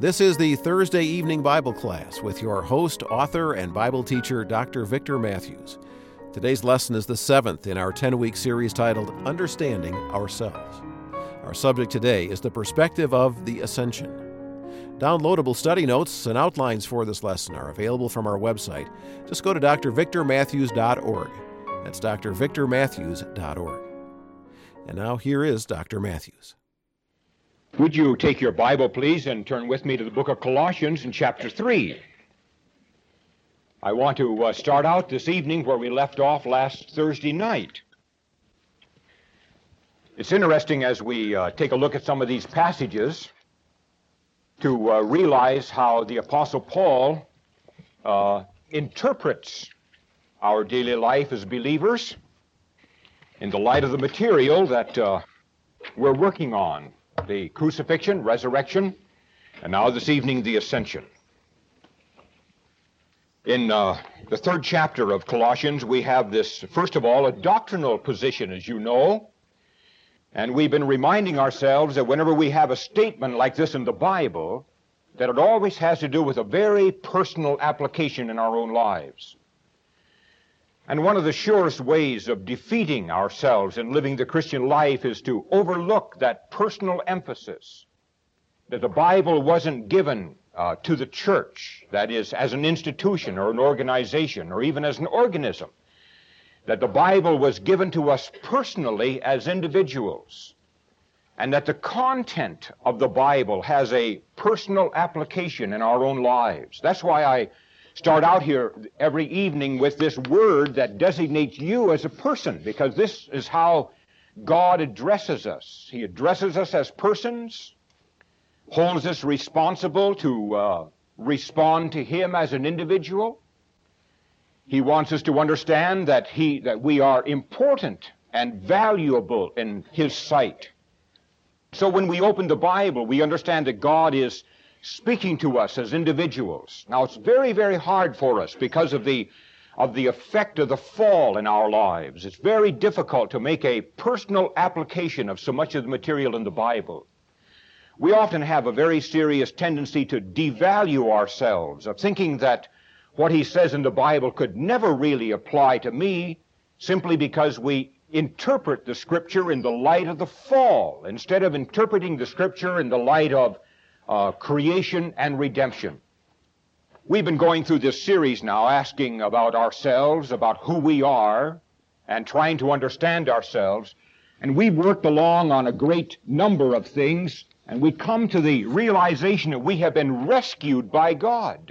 This is the Thursday evening Bible class with your host, author, and Bible teacher, Dr. Victor Matthews. Today's lesson is the 7th in our 10-week series titled Understanding Ourselves. Our subject today is the perspective of the Ascension. Downloadable study notes and outlines for this lesson are available from our website. Just go to drvictormatthews.org. That's drvictormatthews.org. And now here is Dr. Matthews. Would you take your Bible, please, and turn with me to the book of Colossians in chapter 3. I want to start out this evening where we left off last Thursday night. It's interesting as we take a look at some of these passages to realize how the Apostle Paul interprets our daily life as believers in the light of the material that we're working on. The crucifixion, resurrection, and now this evening the ascension. In the 3rd chapter of Colossians, we have this, first of all, a doctrinal position, as you know. And we've been reminding ourselves that whenever we have a statement like this in the Bible, that it always has to do with a very personal application in our own lives. And one of the surest ways of defeating ourselves in living the Christian life is to overlook that personal emphasis that the Bible wasn't given to the church, that is, as an institution or an organization or even as an organism, that the Bible was given to us personally as individuals, and that the content of the Bible has a personal application in our own lives. That's why I start out here every evening with this word that designates you as a person, because this is how God addresses us. He addresses us as persons, holds us responsible to respond to Him as an individual. He wants us to understand that we are important and valuable in His sight. So when we open the Bible, we understand that God is speaking to us as individuals. Now, it's very, very hard for us because of the effect of the fall in our lives. It's very difficult to make a personal application of so much of the material in the Bible. We often have a very serious tendency to devalue ourselves, of thinking that what He says in the Bible could never really apply to me simply because we interpret the Scripture in the light of the fall, instead of interpreting the Scripture in the light of creation and redemption. We've been going through this series now, asking about ourselves, about who we are, and trying to understand ourselves. And we've worked along on a great number of things, and we come to the realization that we have been rescued by God.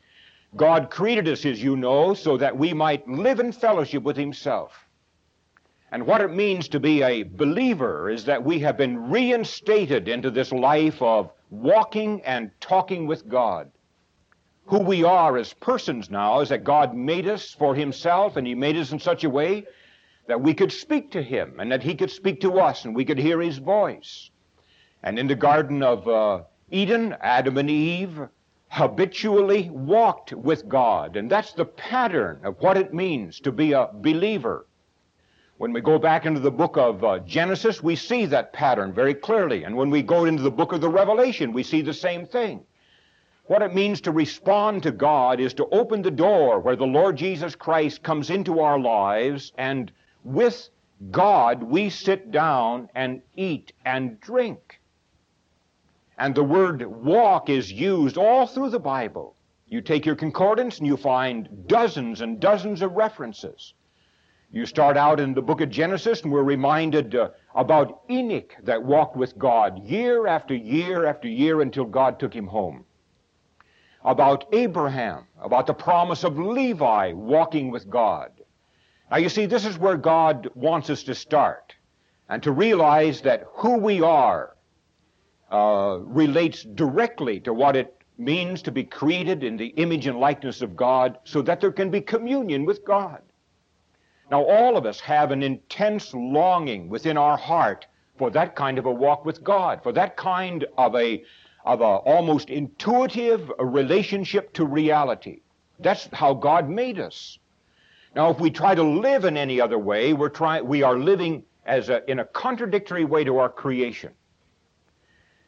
God created us, as you know, so that we might live in fellowship with Himself. And what it means to be a believer is that we have been reinstated into this life of walking and talking with God. Who we are as persons now is that God made us for Himself, and He made us in such a way that we could speak to Him and that He could speak to us and we could hear His voice. And in the Garden of Eden, Adam and Eve habitually walked with God, and that's the pattern of what it means to be a believer. When we go back into the book of Genesis, we see that pattern very clearly. And when we go into the book of the Revelation, we see the same thing. What it means to respond to God is to open the door where the Lord Jesus Christ comes into our lives, and with God we sit down and eat and drink. And the word walk is used all through the Bible. You take your concordance and you find dozens and dozens of references. You start out in the book of Genesis, and we're reminded about Enoch that walked with God year after year after year until God took him home. About Abraham, about the promise of Levi walking with God. Now you see, this is where God wants us to start, and to realize that who we are relates directly to what it means to be created in the image and likeness of God, so that there can be communion with God. Now, all of us have an intense longing within our heart for that kind of a walk with God, for that kind of a almost intuitive relationship to reality. That's how God made us. Now, if we try to live in any other way, we are living in a contradictory way to our creation.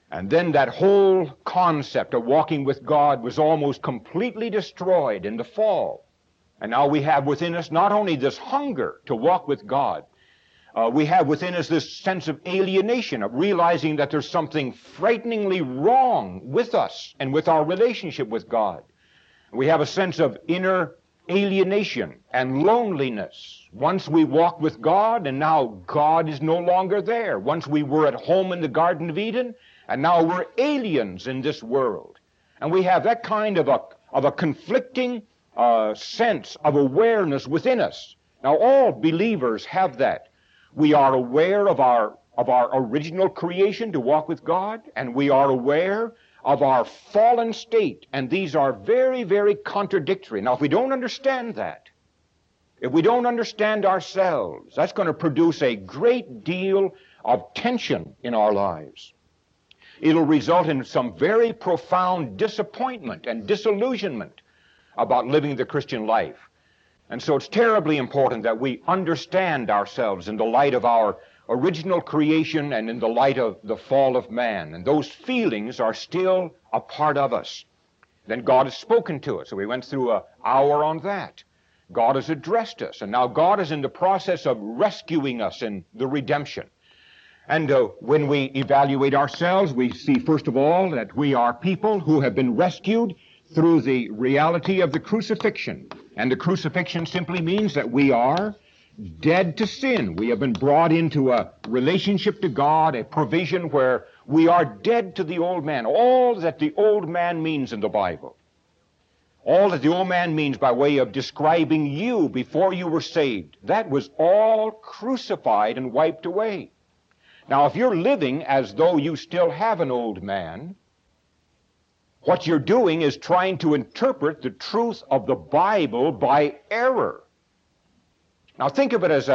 And then that whole concept of walking with God was almost completely destroyed in the fall. And now we have within us not only this hunger to walk with God, we have within us this sense of alienation, of realizing that there's something frighteningly wrong with us and with our relationship with God. We have a sense of inner alienation and loneliness. Once we walk with God, and now God is no longer there. Once we were at home in the Garden of Eden, and now we're aliens in this world. And we have that kind of a conflicting sense of awareness within us. Now, all believers have that. We are aware of our original creation to walk with God, and we are aware of our fallen state, and these are very, very contradictory. Now, if we don't understand that, if we don't understand ourselves, that's going to produce a great deal of tension in our lives. It'll result in some very profound disappointment and disillusionment about living the Christian life. And so it's terribly important that we understand ourselves in the light of our original creation and in the light of the fall of man. And those feelings are still a part of us. Then God has spoken to us. So we went through an hour on that. God has addressed us. And now God is in the process of rescuing us in the redemption. And when we evaluate ourselves, we see, first of all, that we are people who have been rescued through the reality of the crucifixion. And the crucifixion simply means that we are dead to sin. We have been brought into a relationship to God, a provision where we are dead to the old man. All that the old man means in the Bible, all that the old man means by way of describing you before you were saved, that was all crucified and wiped away. Now, if you're living as though you still have an old man, what you're doing is trying to interpret the truth of the Bible by error. Now, think of it as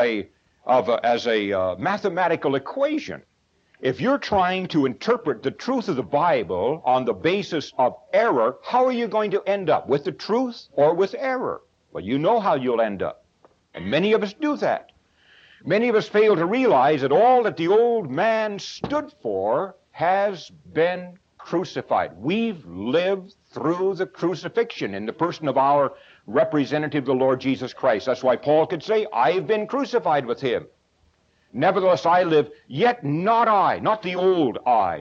a mathematical equation. If you're trying to interpret the truth of the Bible on the basis of error, how are you going to end up? With the truth or with error? Well, you know how you'll end up. And many of us do that. Many of us fail to realize that all that the old man stood for has been crucified. We've lived through the crucifixion in the person of our representative, the Lord Jesus Christ. That's why Paul could say, I've been crucified with him. Nevertheless I live, yet not I, not the old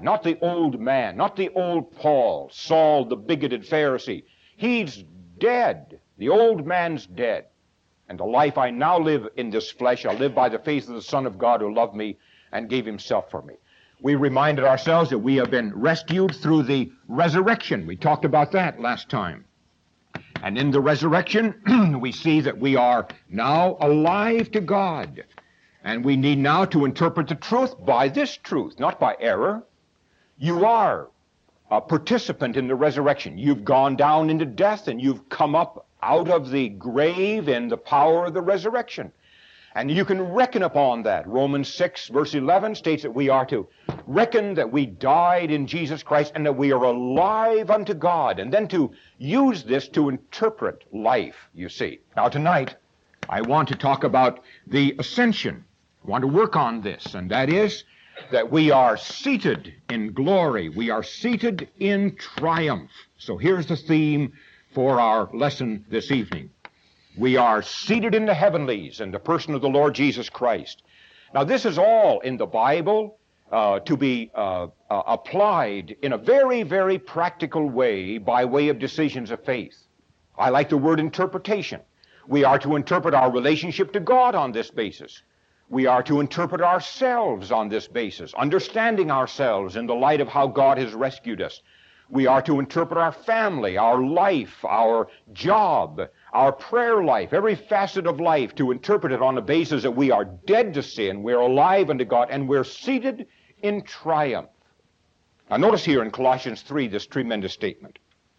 man, not the old Paul, Saul the bigoted Pharisee. He's dead. The old man's dead. And the life I now live in this flesh, I live by the faith of the Son of God who loved me and gave himself for me. We reminded ourselves that we have been rescued through the resurrection. We talked about that last time. And in the resurrection, we see that we are now alive to God. And we need now to interpret the truth by this truth, not by error. You are a participant in the resurrection. You've gone down into death and you've come up out of the grave in the power of the resurrection. And you can reckon upon that. Romans 6 verse 11 states that we are to reckon that we died in Jesus Christ and that we are alive unto God. And then to use this to interpret life, you see. Now tonight, I want to talk about the ascension. I want to work on this, and that is that we are seated in glory. We are seated in triumph. So here's the theme for our lesson this evening. We are seated in the heavenlies in the person of the Lord Jesus Christ. Now, this is all in the Bible to be applied in a very, very practical way by way of decisions of faith. I like the word interpretation. We are to interpret our relationship to God on this basis. We are to interpret ourselves on this basis, understanding ourselves in the light of how God has rescued us. We are to interpret our family, our life, our job, our prayer life, every facet of life, to interpret it on the basis that we are dead to sin, we're alive unto God, and we're seated in triumph. Now notice here in Colossians 3 this tremendous statement.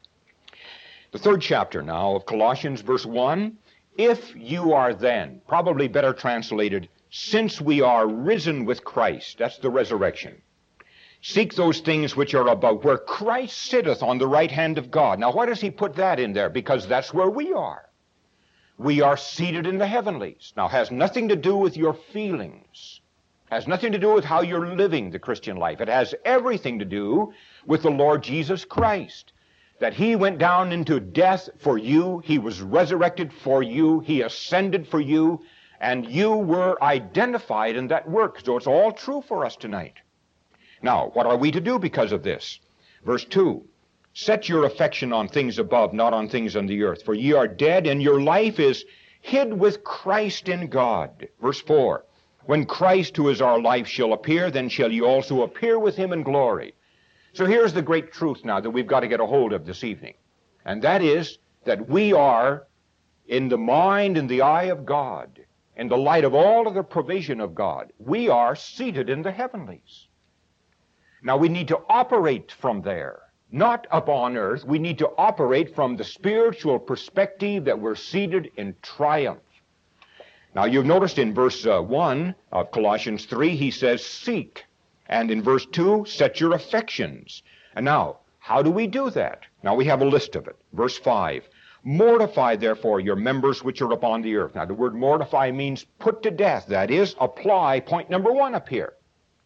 The third chapter now of Colossians, verse 1, if you are then, probably better translated, since we are risen with Christ, that's the resurrection. Seek those things which are above, where Christ sitteth on the right hand of God. Now, why does he put that in there? Because that's where we are. We are seated in the heavenlies. Now, it has nothing to do with your feelings. It Has nothing to do with how you're living the Christian life. It has everything to do with the Lord Jesus Christ. That he went down into death for you, he was resurrected for you, he ascended for you, and you were identified in that work. So it's all true for us tonight. Now, what are we to do because of this? Verse 2, set your affection on things above, not on things on the earth. For ye are dead, and your life is hid with Christ in God. Verse 4, when Christ, who is our life, shall appear, then shall ye also appear with him in glory. So here's the great truth now that we've got to get a hold of this evening. And that is that we are, in the mind and the eye of God, in the light of all of the provision of God, we are seated in the heavenlies. Now we need to operate from there, not up on earth. We need to operate from the spiritual perspective that we're seated in triumph. Now you've noticed in verse 1 of Colossians 3, he says, seek. And in verse 2, set your affections. And now, how do we do that? Now we have a list of it. Verse 5, mortify therefore your members which are upon the earth. Now the word mortify means put to death. That is, apply point number 1 up here.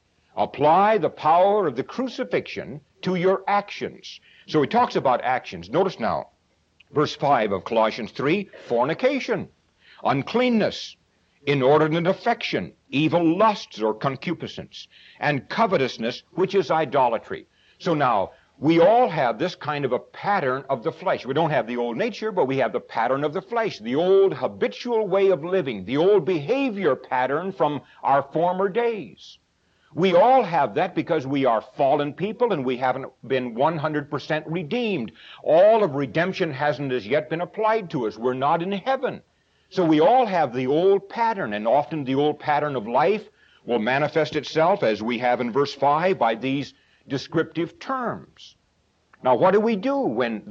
Apply the power of the crucifixion to your actions. So he talks about actions. Notice now, verse 5 of Colossians 3, fornication, uncleanness, inordinate affection, evil lusts or concupiscence, and covetousness, which is idolatry. So now, we all have this kind of a pattern of the flesh. We don't have the old nature, but we have the pattern of the flesh, the old habitual way of living, the old behavior pattern from our former days. We all have that because we are fallen people and we haven't been 100% redeemed. All of redemption hasn't as yet been applied to us. We're not in heaven. So we all have the old pattern, and often the old pattern of life will manifest itself, as we have in verse 5, by these descriptive terms. Now, what do we do when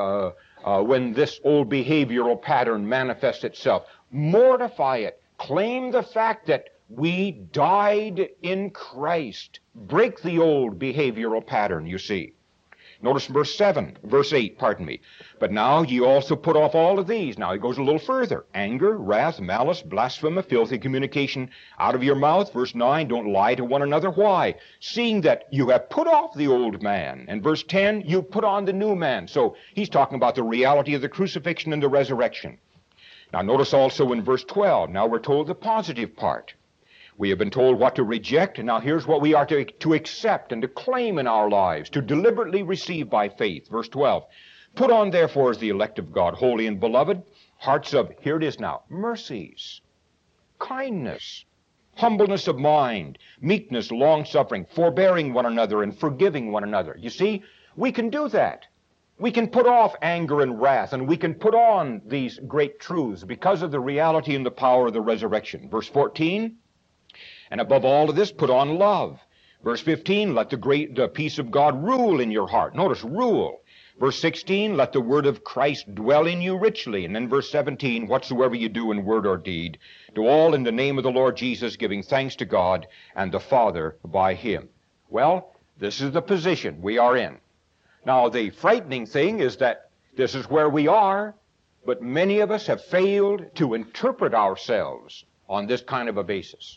when this old behavioral pattern manifests itself? Mortify it. Claim the fact that we died in Christ. Break the old behavioral pattern, you see. Notice verse 8, But now ye also put off all of these. Now he goes a little further. Anger, wrath, malice, blasphemy, filthy communication out of your mouth. Verse 9, don't lie to one another. Why? Seeing that you have put off the old man. And verse 10, you put on the new man. So he's talking about the reality of the crucifixion and the resurrection. Now notice also in verse 12, now we're told the positive part. We have been told what to reject, and now here's what we are to accept and to claim in our lives, to deliberately receive by faith. Verse 12, put on therefore as the elect of God, holy and beloved, hearts of, here it is now, mercies, kindness, humbleness of mind, meekness, long-suffering, forbearing one another and forgiving one another. You see, we can do that. We can put off anger and wrath, and we can put on these great truths because of the reality and the power of the resurrection. Verse 14, and above all of this, put on love. Verse 15, let the peace of God rule in your heart. Notice, rule. Verse 16, let the word of Christ dwell in you richly. And then verse 17, whatsoever you do in word or deed, do all in the name of the Lord Jesus, giving thanks to God and the Father by him. Well, this is the position we are in. Now, the frightening thing is that this is where we are, but many of us have failed to interpret ourselves on this kind of a basis.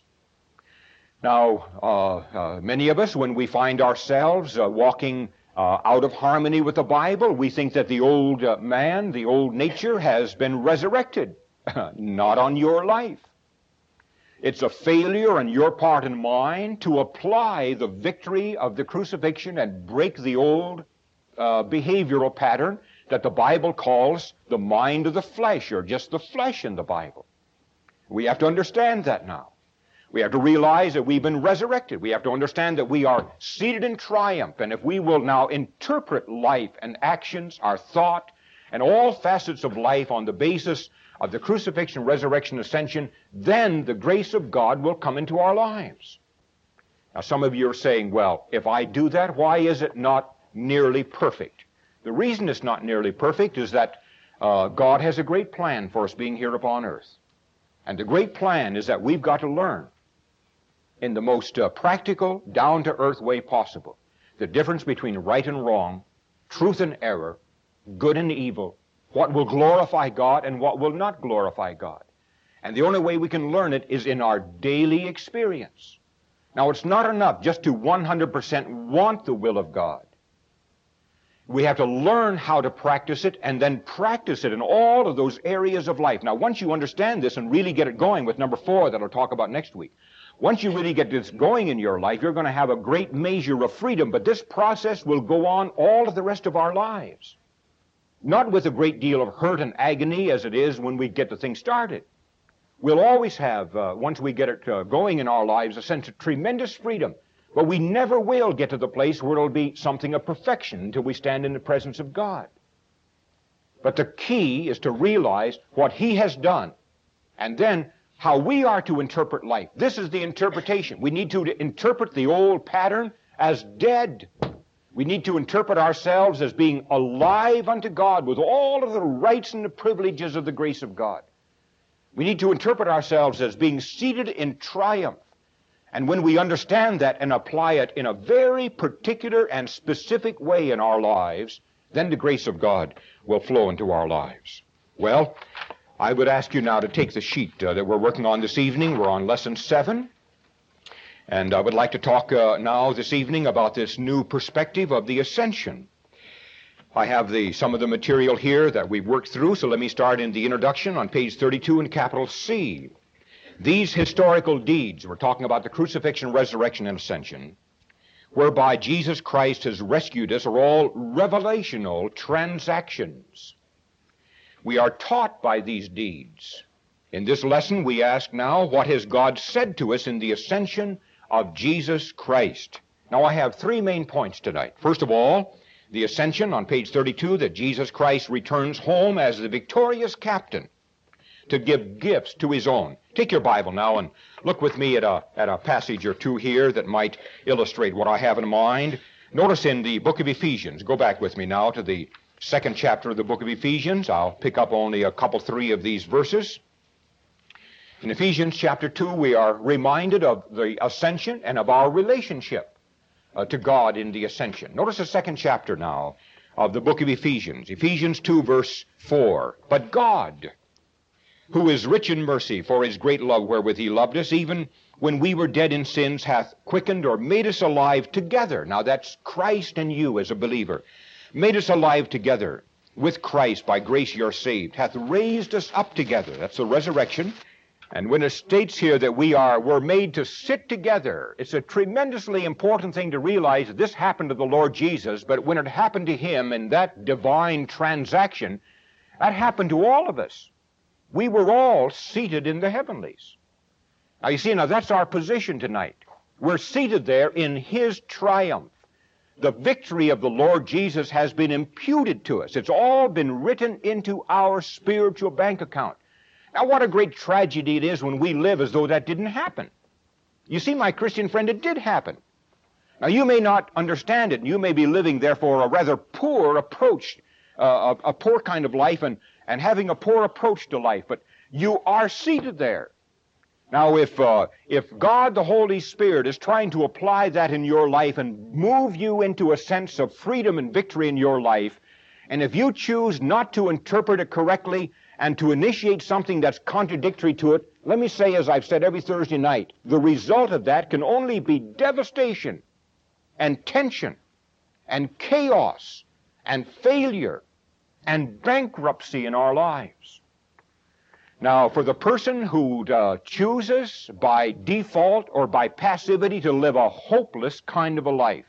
Now, many of us, when we find ourselves walking out of harmony with the Bible, we think that the old man, the old nature, has been resurrected. Not on your life. It's a failure on your part and mine to apply the victory of the crucifixion and break the old behavioral pattern that the Bible calls the mind of the flesh, or just the flesh in the Bible. We have to understand that now. We have to realize that we've been resurrected. We have to understand that we are seated in triumph. And if we will now interpret life and actions, our thought, and all facets of life on the basis of the crucifixion, resurrection, ascension, then the grace of God will come into our lives. Now, some of you are saying, well, if I do that, why is it not nearly perfect? The reason it's not nearly perfect is that God has a great plan for us being here upon earth. And the great plan is that we've got to learn in the most practical, down-to-earth way possible the difference between right and wrong, truth and error, good and evil, what will glorify God and what will not glorify God. And the only way we can learn it is in our daily experience. Now, it's not enough just to 100% want the will of God. We have to learn how to practice it and then practice it in all of those areas of life. Now, once you understand this and really get it going with number 4 that I'll talk about next week, once you really get this going in your life, you're going to have a great measure of freedom. But this process will go on all of the rest of our lives. Not with a great deal of hurt and agony as it is when we get the thing started. We'll always have, once we get it going in our lives, a sense of tremendous freedom. But we never will get to the place where it'll be something of perfection until we stand in the presence of God. But the key is to realize what He has done, and then how we are to interpret life. This is the interpretation. We need to interpret the old pattern as dead. We need to interpret ourselves as being alive unto God with all of the rights and the privileges of the grace of God. We need to interpret ourselves as being seated in triumph. And when we understand that and apply it in a very particular and specific way in our lives, then the grace of God will flow into our lives. Well, I would ask you now to take the sheet that we're working on this evening. We're on lesson 7. And I would like to talk now this evening about this new perspective of the ascension. I have some of the material here that we've worked through, so let me start in the introduction on page 32 in capital C. These historical deeds, we're talking about the crucifixion, resurrection, and ascension, whereby Jesus Christ has rescued us, are all revelational transactions. We are taught by these deeds. In this lesson, we ask now, what has God said to us in the ascension of Jesus Christ? Now, I have 3 main points tonight. First of all, the ascension on page 32, that Jesus Christ returns home as the victorious captain to give gifts to His own. Take your Bible now and look with me at a passage or two here that might illustrate what I have in mind. Notice in the book of Ephesians, go back with me now to the 2nd chapter of the book of Ephesians. I'll pick up only a couple, 3 of these verses. In Ephesians chapter 2, we are reminded of the ascension and of our relationship to God in the ascension. Notice the 2nd chapter now of the book of Ephesians. Ephesians 2, verse 4. But God, who is rich in mercy, for His great love wherewith He loved us, even when we were dead in sins, hath quickened or made us alive together. Now that's Christ and you as a believer. Made us alive together with Christ. By grace you're saved. Hath raised us up together. That's the resurrection. And when it states here that we're made to sit together, it's a tremendously important thing to realize that this happened to the Lord Jesus, but when it happened to Him in that divine transaction, that happened to all of us. We were all seated in the heavenlies. Now you see, now that's our position tonight. We're seated there in His triumph. The victory of the Lord Jesus has been imputed to us. It's all been written into our spiritual bank account. Now, what a great tragedy it is when we live as though that didn't happen. You see, my Christian friend, it did happen. Now, you may not understand it, and you may be living, therefore, a rather poor approach, a poor kind of life, and having a poor approach to life, but you are seated there. Now, if God, the Holy Spirit, is trying to apply that in your life and move you into a sense of freedom and victory in your life, and if you choose not to interpret it correctly, and to initiate something that's contradictory to it, let me say, as I've said every Thursday night, the result of that can only be devastation and tension and chaos and failure and bankruptcy in our lives. Now, for the person who chooses by default or by passivity to live a hopeless kind of a life,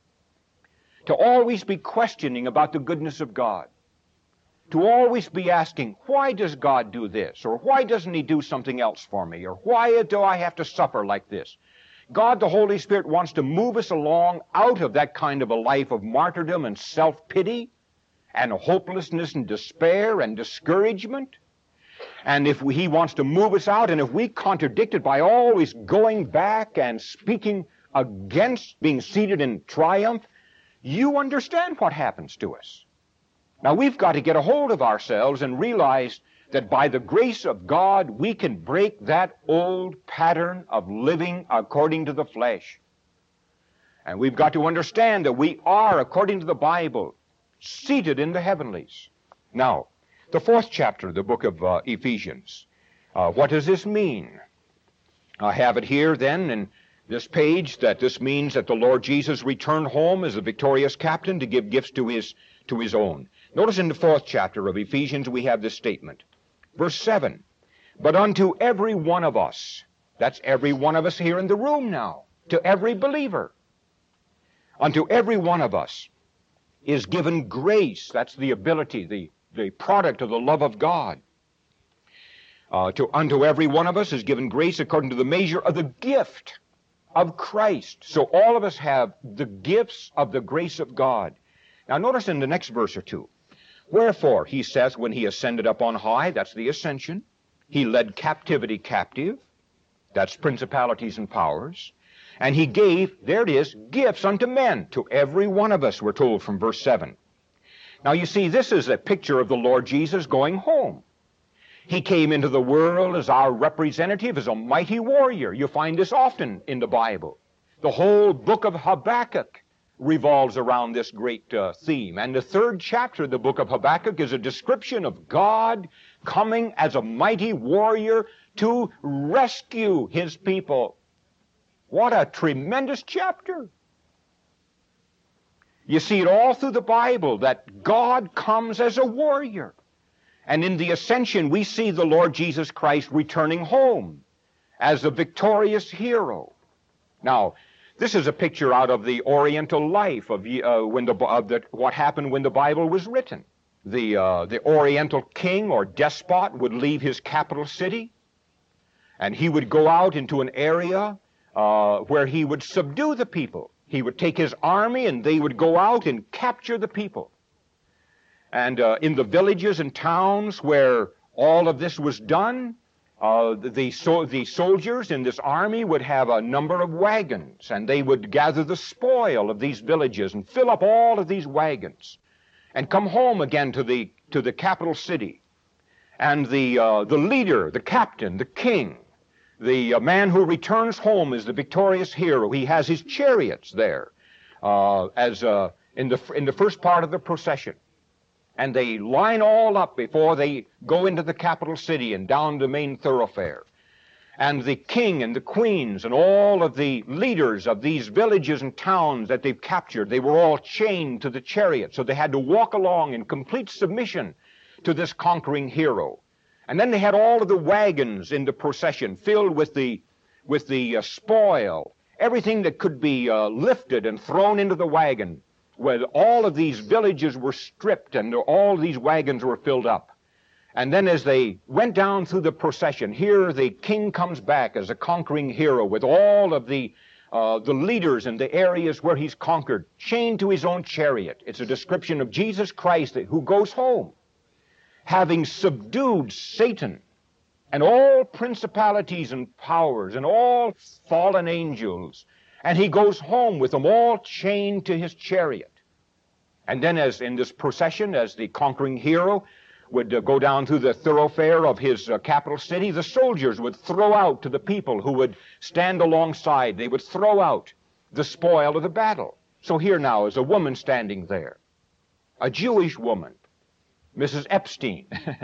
to always be questioning about the goodness of God, to always be asking, why does God do this? Or why doesn't He do something else for me? Or why do I have to suffer like this? God, the Holy Spirit, wants to move us along out of that kind of a life of martyrdom and self-pity and hopelessness and despair and discouragement. And if He wants to move us out, and if we contradict it by always going back and speaking against being seated in triumph, you understand what happens to us. Now, we've got to get a hold of ourselves and realize that by the grace of God, we can break that old pattern of living according to the flesh. And we've got to understand that we are, according to the Bible, seated in the heavenlies. Now, the 4th chapter of the book of Ephesians. What does this mean? I have it here then in this page that this means that the Lord Jesus returned home as a victorious captain to give gifts to his own. Notice in the 4th chapter of Ephesians we have this statement. Verse 7, but unto every one of us, that's every one of us here in the room now, to every believer, unto every one of us is given grace, that's the ability, the product of the love of God. Unto every one of us is given grace according to the measure of the gift of Christ. So all of us have the gifts of the grace of God. Now notice in the next verse or two, wherefore, he says, when he ascended up on high, that's the ascension, he led captivity captive, that's principalities and powers, and he gave, there it is, gifts unto men, to every one of us, we're told from verse 7. Now you see, this is a picture of the Lord Jesus going home. He came into the world as our representative, as a mighty warrior. You find this often in the Bible. The whole book of Habakkuk revolves around this great theme. And the 3rd chapter of the book of Habakkuk is a description of God coming as a mighty warrior to rescue his people. What a tremendous chapter. You see it all through the Bible that God comes as a warrior. And in the ascension, we see the Lord Jesus Christ returning home as a victorious hero. Now, this is a picture out of the Oriental life of what happened when the Bible was written. The Oriental king or despot would leave his capital city, and he would go out into an area where he would subdue the people. He would take his army, and they would go out and capture the people. And in the villages and towns where all of this was done, the soldiers in this army would have a number of wagons, and they would gather the spoil of these villages and fill up all of these wagons and come home again to the capital city. And the leader, the captain, the king, the man who returns home is the victorious hero. He has his chariots there in the first part of the procession. And they line all up before they go into the capital city and down the main thoroughfare. And the king and the queens and all of the leaders of these villages and towns that they've captured, they were all chained to the chariot. So they had to walk along in complete submission to this conquering hero. And then they had all of the wagons in the procession filled with the spoil, everything that could be lifted and thrown into the wagon. Where all of these villages were stripped and all these wagons were filled up. And then as they went down through the procession, here the king comes back as a conquering hero with all of the leaders in the areas where he's conquered, chained to his own chariot. It's a description of Jesus Christ who goes home, having subdued Satan and all principalities and powers and all fallen angels. And he goes home with them all chained to his chariot. And then as in this procession, as the conquering hero would go down through the thoroughfare of his capital city, the soldiers would throw out to the people who would stand alongside. They would throw out the spoil of the battle. So here now is a woman standing there, a Jewish woman, Mrs. Epstein.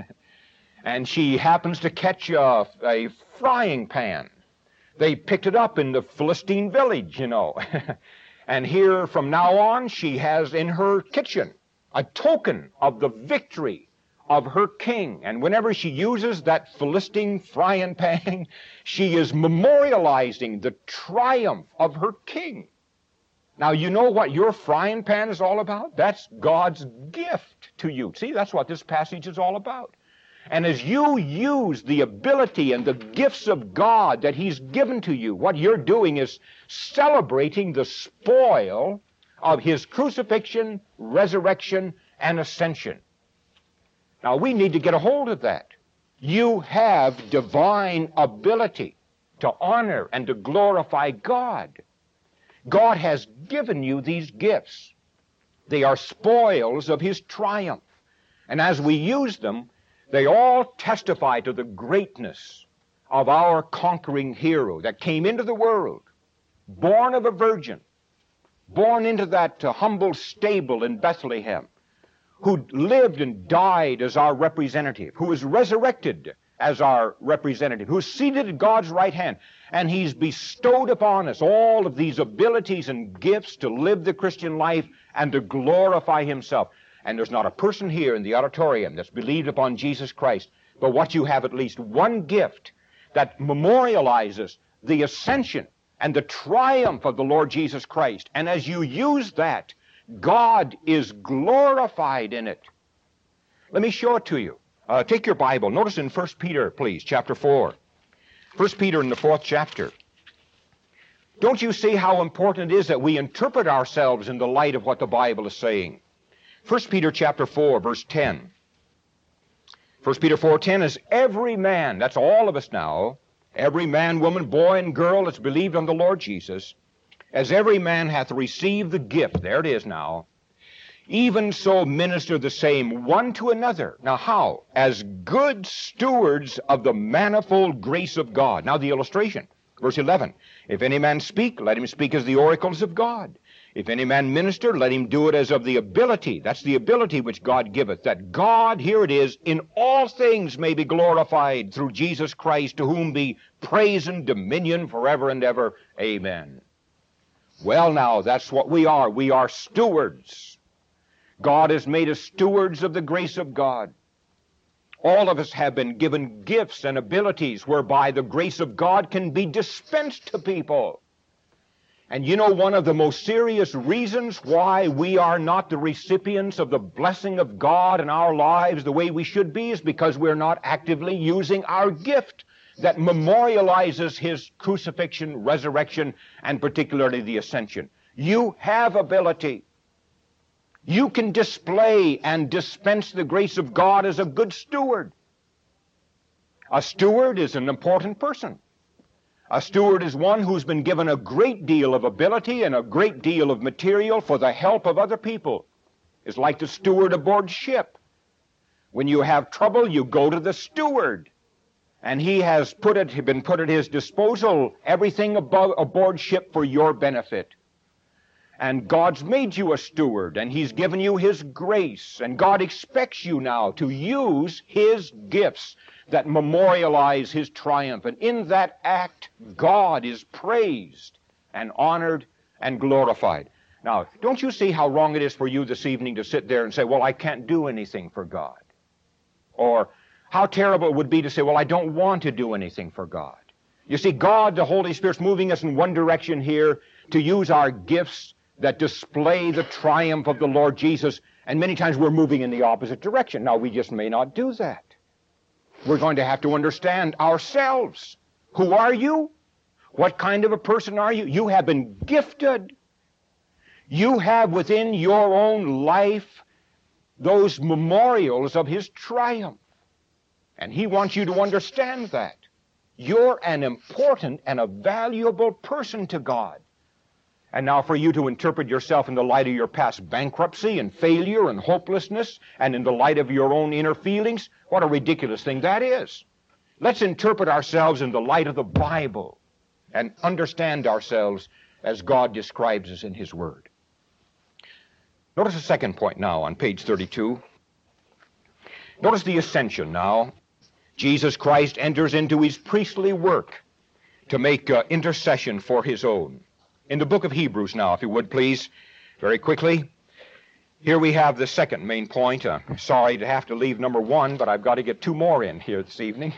And she happens to catch a frying pan. They picked it up in the Philistine village, you know. And here from now on, she has in her kitchen a token of the victory of her king. And whenever she uses that Philistine frying pan, she is memorializing the triumph of her king. Now, you know what your frying pan is all about? That's God's gift to you. See, that's what this passage is all about. And as you use the ability and the gifts of God that He's given to you, what you're doing is celebrating the spoil of His crucifixion, resurrection, and ascension. Now, we need to get a hold of that. You have divine ability to honor and to glorify God. God has given you these gifts. They are spoils of His triumph. And as we use them, they all testify to the greatness of our conquering hero that came into the world, born of a virgin, born into that humble stable in Bethlehem, who lived and died as our representative, who was resurrected as our representative, who's seated at God's right hand. And he's bestowed upon us all of these abilities and gifts to live the Christian life and to glorify himself. And there's not a person here in the auditorium that's believed upon Jesus Christ, but what you have at least one gift that memorializes the ascension and the triumph of the Lord Jesus Christ. And as you use that, God is glorified in it. Let me show it to you. Take your Bible. Notice in 1 Peter, please, chapter 4. 1 Peter in the 4th chapter. Don't you see how important it is that we interpret ourselves in the light of what the Bible is saying? 1 Peter chapter 4, verse 10. 1 Peter 4:10 is every man, that's all of us now, every man, woman, boy, and girl that's believed on the Lord Jesus, as every man hath received the gift, there it is now, even so minister the same one to another. Now how? As good stewards of the manifold grace of God. Now the illustration, verse 11. If any man speak, let him speak as the oracles of God. If any man minister, let him do it as of the ability. That's the ability which God giveth, that God, here it is, in all things may be glorified through Jesus Christ, to whom be praise and dominion forever and ever. Amen. Well now, that's what we are. We are stewards. God has made us stewards of the grace of God. All of us have been given gifts and abilities whereby the grace of God can be dispensed to people. And you know, one of the most serious reasons why we are not the recipients of the blessing of God in our lives the way we should be is because we're not actively using our gift that memorializes his crucifixion, resurrection, and particularly the ascension. You have ability. You can display and dispense the grace of God as a good steward. A steward is an important person. A steward is one who's been given a great deal of ability and a great deal of material for the help of other people. It's like the steward aboard ship. When you have trouble, you go to the steward. And he has been put at his disposal everything aboard ship for your benefit. And God's made you a steward, and he's given you his grace. And God expects you now to use his gifts that memorialize his triumph. And in that act, God is praised and honored and glorified. Now, don't you see how wrong it is for you this evening to sit there and say, well, I can't do anything for God? Or how terrible it would be to say, well, I don't want to do anything for God. You see, God, the Holy Spirit's moving us in one direction here to use our gifts that display the triumph of the Lord Jesus, and many times we're moving in the opposite direction. Now, we just may not do that. We're going to have to understand ourselves. Who are you? What kind of a person are you? You have been gifted. You have within your own life those memorials of his triumph. And he wants you to understand that. You're an important and a valuable person to God. And now for you to interpret yourself in the light of your past bankruptcy and failure and hopelessness and in the light of your own inner feelings, what a ridiculous thing that is. Let's interpret ourselves in the light of the Bible and understand ourselves as God describes us in his word. Notice the second point now on page 32. Notice the ascension now. Jesus Christ enters into his priestly work to make intercession for his own. In the book of Hebrews now, if you would please, very quickly. Here we have the second main point. Sorry to have to leave number one, but I've got to get two more in here this evening.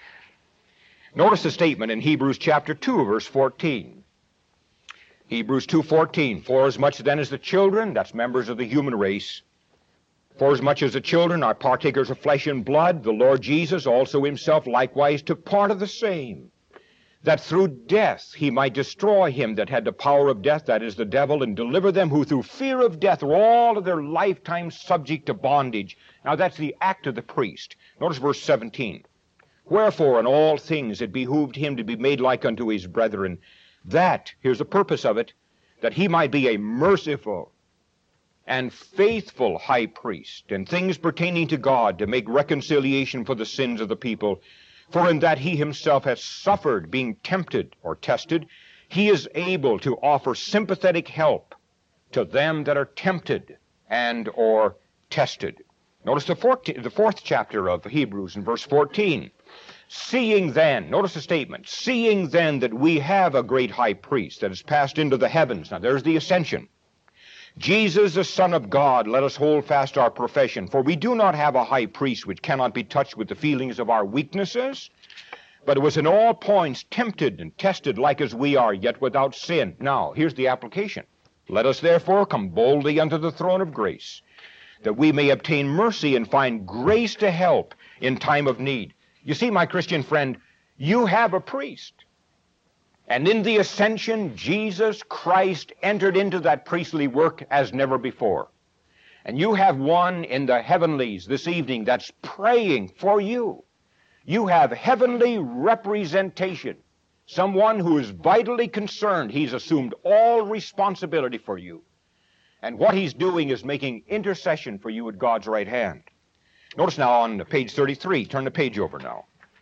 Notice the statement in Hebrews chapter 2, verse 14. Hebrews 2:14. For as much then as the children, that's members of the human race, for as much as the children are partakers of flesh and blood, the Lord Jesus also himself likewise took part of the same, that through death he might destroy him that had the power of death, that is the devil, and deliver them who through fear of death were all of their lifetime subject to bondage. Now that's the act of the priest. Notice verse 17. Wherefore in all things it behooved him to be made like unto his brethren, that, here's the purpose of it, that he might be a merciful and faithful high priest in things pertaining to God, to make reconciliation for the sins of the people. For in that he himself has suffered, being tempted or tested, he is able to offer sympathetic help to them that are tempted and or tested. Notice the fourth chapter of Hebrews in verse 14. Seeing then, notice the statement, seeing then that we have a great high priest that has passed into the heavens. Now there's the ascension. Jesus, the Son of God, let us hold fast our profession. For we do not have a high priest which cannot be touched with the feelings of our weaknesses, but was in all points tempted and tested like as we are, yet without sin. Now, here's the application. Let us therefore come boldly unto the throne of grace, that we may obtain mercy and find grace to help in time of need. You see, my Christian friend, you have a priest. And in the ascension, Jesus Christ entered into that priestly work as never before. And you have one in the heavenlies this evening that's praying for you. You have heavenly representation, someone who is vitally concerned. He's assumed all responsibility for you. And what he's doing is making intercession for you at God's right hand. Notice now on page 33, turn the page over now.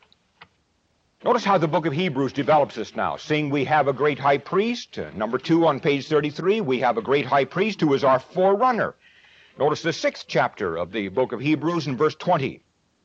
Notice how the book of Hebrews develops this now. Seeing we have a great high priest, number 2 on page 33, we have a great high priest who is our forerunner. Notice the 6th chapter of the book of Hebrews in verse 20.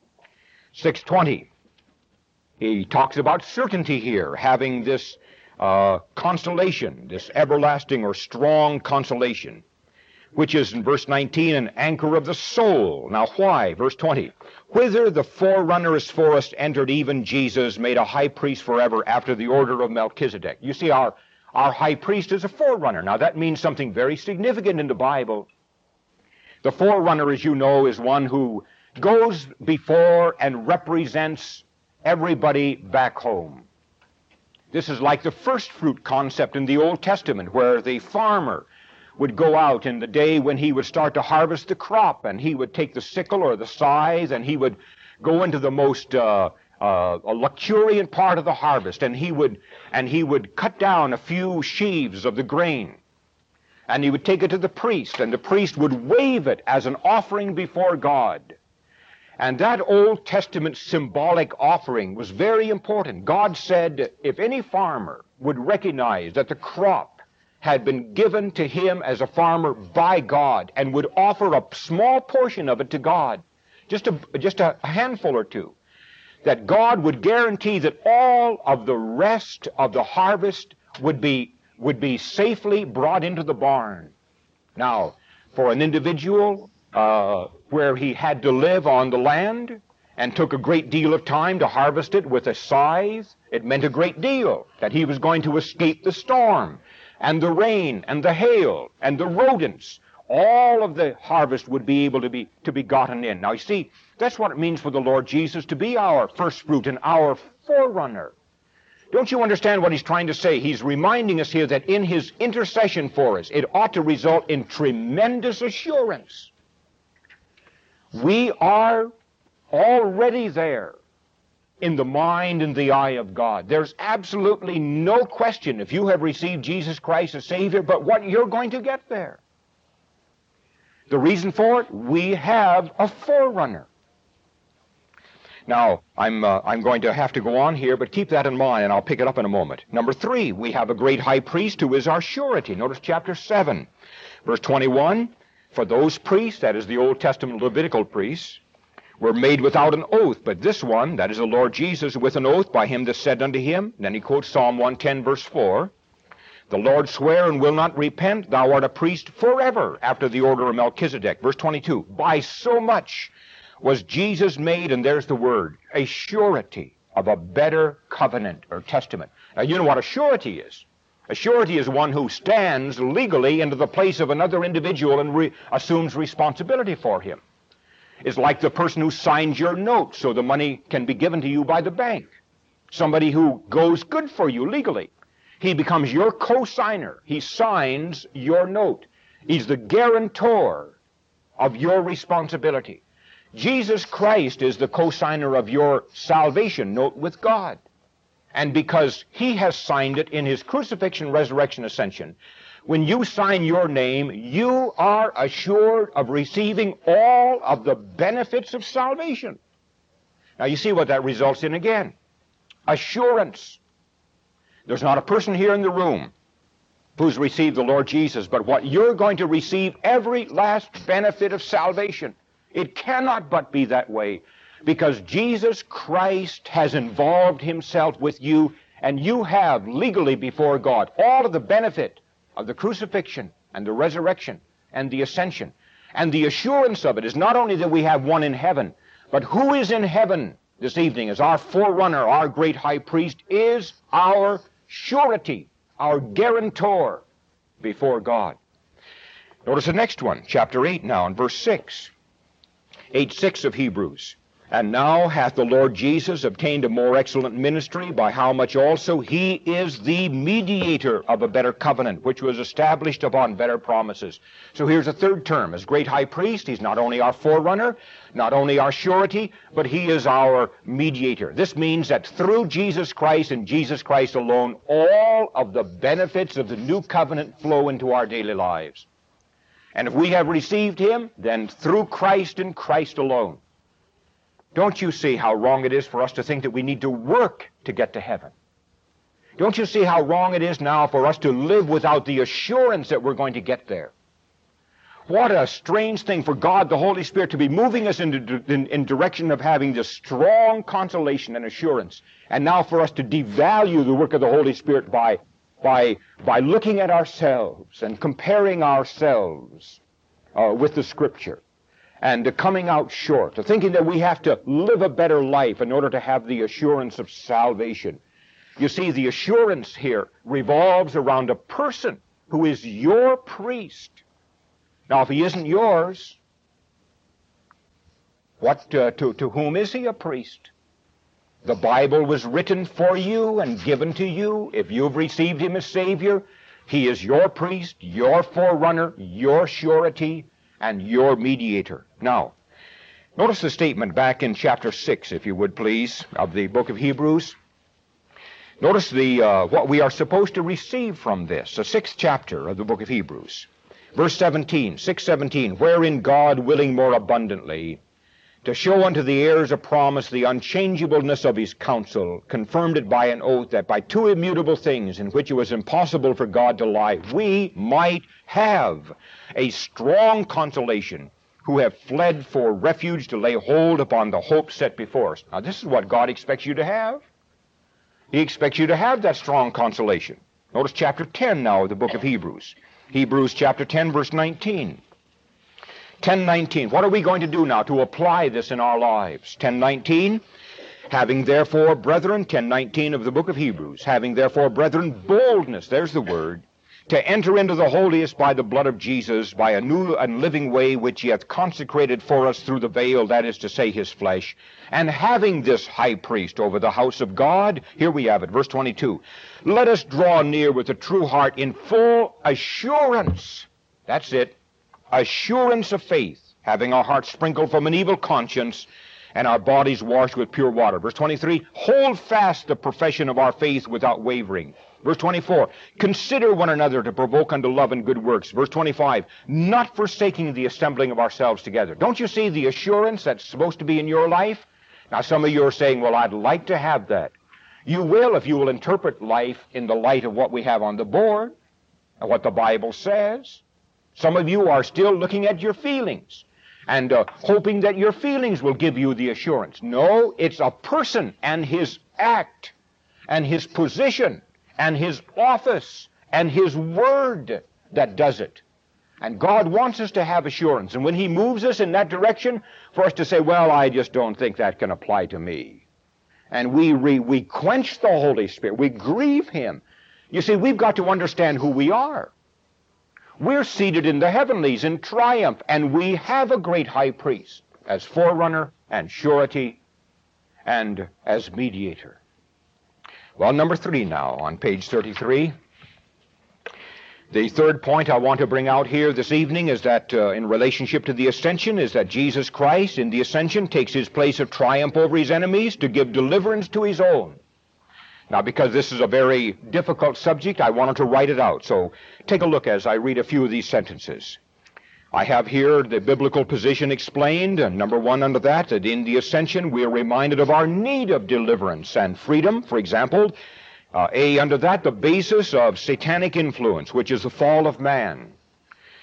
6:20. He talks about certainty here, having this consolation, this everlasting or strong consolation, which is in verse 19, an anchor of the soul. Now why? Verse 20. Whither the forerunner is for us entered, even Jesus, made a high priest forever after the order of Melchizedek. You see, our high priest is a forerunner. Now that means something very significant in the Bible. The forerunner, as you know, is one who goes before and represents everybody back home. This is like the first fruit concept in the Old Testament, where the farmer would go out in the day when he would start to harvest the crop, and he would take the sickle or the scythe, and he would go into the most luxuriant part of the harvest, and he would cut down a few sheaves of the grain, and he would take it to the priest, and the priest would wave it as an offering before God. And that Old Testament symbolic offering was very important. God said if any farmer would recognize that the crop had been given to him as a farmer by God and would offer a small portion of it to God, just a handful or two, that God would guarantee that all of the rest of the harvest would be safely brought into the barn. Now, for an individual where he had to live on the land and took a great deal of time to harvest it with a scythe, it meant a great deal that he was going to escape the storm and the rain and the hail and the rodents. All of the harvest would be able to be gotten in. Now you see, that's what it means for the Lord Jesus to be our first fruit and our forerunner. Don't you understand what he's trying to say? He's reminding us here that in his intercession for us, it ought to result in tremendous assurance. We are already there in the mind and the eye of God. There's absolutely no question, if you have received Jesus Christ as Savior, but what you're going to get there. The reason for it, we have a forerunner. Now, I'm going to have to go on here, but keep that in mind, and I'll pick it up in a moment. Number 3, we have a great high priest who is our surety. Notice chapter 7, verse 21. For those priests, that is the Old Testament Levitical priests, were made without an oath, but this one, that is the Lord Jesus, with an oath by him that said unto him, then he quotes Psalm 110, verse 4, the Lord sware and will not repent, thou art a priest forever, after the order of Melchizedek. Verse 22, by so much was Jesus made, and there's the word, a surety of a better covenant or testament. Now you know what a surety is. A surety is one who stands legally into the place of another individual and assumes responsibility for him. It's like the person who signs your note so the money can be given to you by the bank. Somebody who goes good for you legally. He becomes your co-signer. He signs your note. He's the guarantor of your responsibility. Jesus Christ is the co-signer of your salvation note with God. And because he has signed it in his crucifixion, resurrection, ascension, when you sign your name, you are assured of receiving all of the benefits of salvation. Now you see what that results in again. Assurance. There's not a person here in the room who's received the Lord Jesus, but what you're going to receive, every last benefit of salvation. It cannot but be that way, because Jesus Christ has involved himself with you, and you have legally before God all of the benefit of the crucifixion and the resurrection and the ascension. And the assurance of it is not only that we have one in heaven, but who is in heaven this evening as our forerunner, our great high priest, is our surety, our guarantor before God. Notice the next one, chapter 8 now, and verse 6. 8:6 of Hebrews. And now hath the Lord Jesus obtained a more excellent ministry, by how much also he is the mediator of a better covenant, which was established upon better promises. So here's a third term. As great high priest, he's not only our forerunner, not only our surety, but he is our mediator. This means that through Jesus Christ and Jesus Christ alone, all of the benefits of the new covenant flow into our daily lives. And if we have received him, then through Christ and Christ alone. Don't you see how wrong it is for us to think that we need to work to get to heaven? Don't you see how wrong it is now for us to live without the assurance that we're going to get there? What a strange thing for God, the Holy Spirit, to be moving us in direction of having this strong consolation and assurance, and now for us to devalue the work of the Holy Spirit by looking at ourselves and comparing ourselves with the Scripture, and coming out short, thinking that we have to live a better life in order to have the assurance of salvation. You see, the assurance here revolves around a person who is your priest. Now, if he isn't yours, to whom is he a priest? The Bible was written for you and given to you. If you've received him as Savior, he is your priest, your forerunner, your surety, and your mediator. Now, notice the statement back in chapter 6, if you would please, of the book of Hebrews. Notice what we are supposed to receive from this, the 6th chapter of the book of Hebrews. Verse 17, 6:17, wherein God, willing more abundantly to show unto the heirs of promise the unchangeableness of his counsel, confirmed it by an oath, that by two immutable things in which it was impossible for God to lie, we might have a strong consolation, who have fled for refuge to lay hold upon the hope set before us. Now, this is what God expects you to have. He expects you to have that strong consolation. Notice chapter 10 now of the book of Hebrews. Hebrews chapter 10, verse 19. 10:19. What are we going to do now to apply this in our lives? 10:19. Having therefore, brethren, 10:19 of the book of Hebrews, having therefore, brethren, boldness, there's the word, to enter into the holiest by the blood of Jesus, by a new and living way which he hath consecrated for us through the veil, that is to say, his flesh, and having this high priest over the house of God, here we have it, verse 22, let us draw near with a true heart in full assurance, that's it, assurance of faith, having our hearts sprinkled from an evil conscience, and our bodies washed with pure water. Verse 23, hold fast the profession of our faith without wavering. Verse 24, consider one another to provoke unto love and good works. Verse 25, not forsaking the assembling of ourselves together. Don't you see the assurance that's supposed to be in your life? Now, some of you are saying, well, I'd like to have that. You will if you will interpret life in the light of what we have on the board and what the Bible says. Some of you are still looking at your feelings and hoping that your feelings will give you the assurance. No, it's a person and his act and his position and his office and his word that does it. And God wants us to have assurance. And when he moves us in that direction, for us to say, well, I just don't think that can apply to me. And we quench the Holy Spirit. We grieve him. You see, we've got to understand who we are. We're seated in the heavenlies in triumph, and we have a great high priest as forerunner and surety and as mediator. Well, number 3 now on page 33. The third point I want to bring out here this evening is that in relationship to the ascension is that Jesus Christ in the ascension takes his place of triumph over his enemies to give deliverance to his own. Now, because this is a very difficult subject, I wanted to write it out. So take a look as I read a few of these sentences. I have here the biblical position explained, and number 1 under that in the ascension we are reminded of our need of deliverance and freedom. For example, A under that, the basis of satanic influence, which is the fall of man.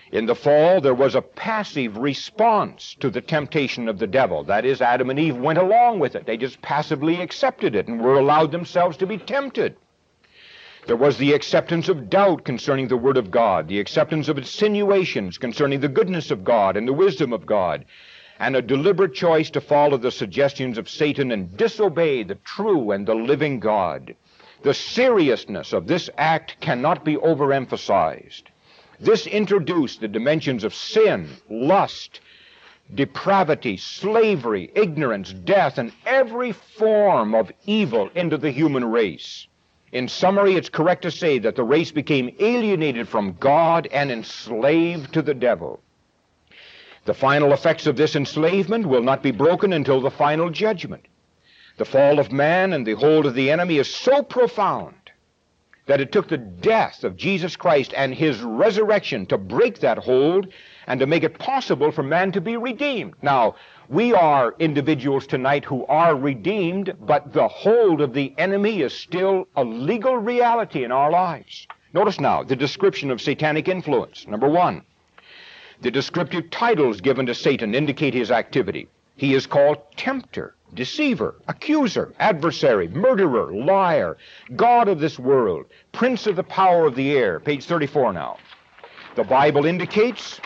In the fall, there was a passive response to the temptation of the devil. That is, Adam and Eve went along with it. They just passively accepted it and were allowed themselves to be tempted. There was the acceptance of doubt concerning the Word of God, the acceptance of insinuations concerning the goodness of God and the wisdom of God, and a deliberate choice to follow the suggestions of Satan and disobey the true and the living God. The seriousness of this act cannot be overemphasized. This introduced the dimensions of sin, lust, depravity, slavery, ignorance, death, and every form of evil into the human race. In summary, it's correct to say that the race became alienated from God and enslaved to the devil. The final effects of this enslavement will not be broken until the final judgment. The fall of man and the hold of the enemy is so profound that it took the death of Jesus Christ and his resurrection to break that hold and to make it possible for man to be redeemed. Now, we are individuals tonight who are redeemed, but the hold of the enemy is still a legal reality in our lives. Notice now the description of satanic influence. Number one, the descriptive titles given to Satan indicate his activity. He is called tempter, deceiver, accuser, adversary, murderer, liar, god of this world, prince of the power of the air. Page 34 now. The Bible indicates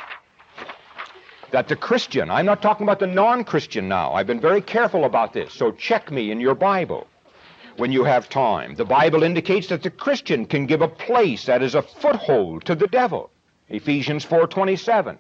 that the Christian, I'm not talking about the non-Christian now. I've been very careful about this, so check me in your Bible when you have time. The Bible indicates that the Christian can give a place, that is a foothold, to the devil. Ephesians 4:27.